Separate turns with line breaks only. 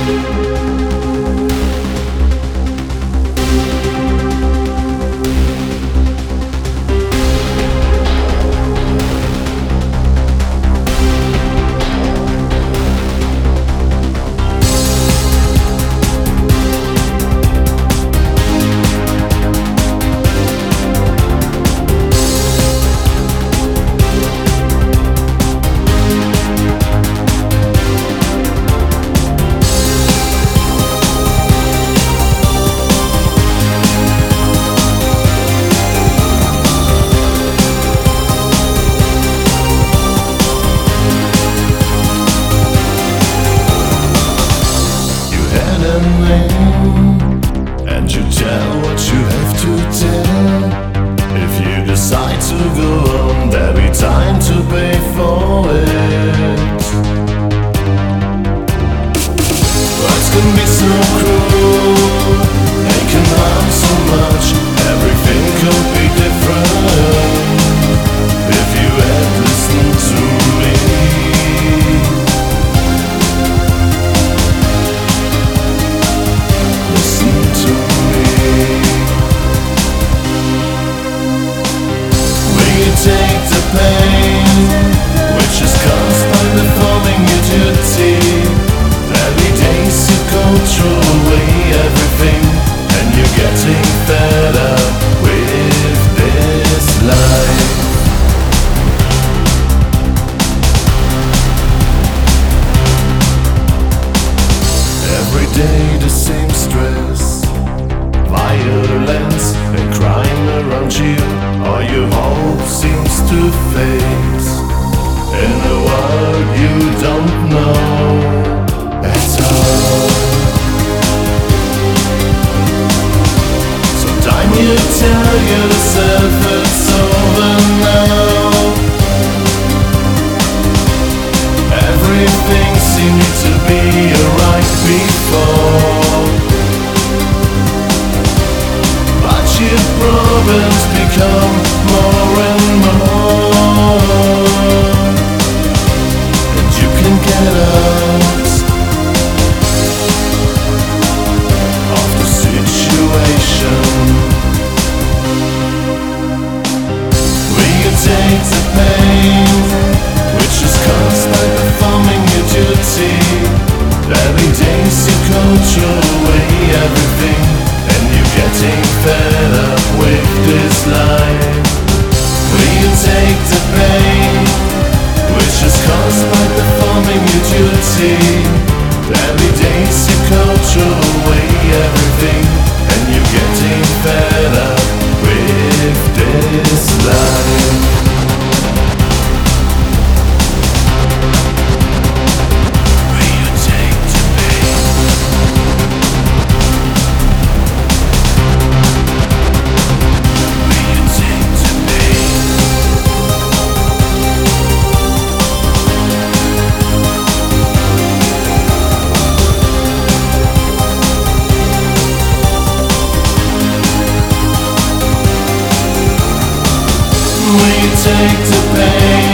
And you tell what you have to tell. If you decide to go on, there'll be time to pay for it. Words can be so cruel, they can harm so much. Everything could be different if you had listened to me. Take the pain which is caused by performing your duty. There'll be days you go throw away everything, and you're getting fed up with this life. Every day the same stress, violence and crime around you. All your hope seems to fade in a world you don't know at all. Sometimes you tell yourself it's over now. Everything seemed to be alright before, but your problems become more and more, and you can get out of the situation. Will you take the pain which is caused by performing your duty? There'll be days you go throw away everything, and you're getting fed up with this life. Will you take the pain which is caused by performing your duty? There'll be days you go throw away everything, and you're getting fed up with this life. Will you take the pain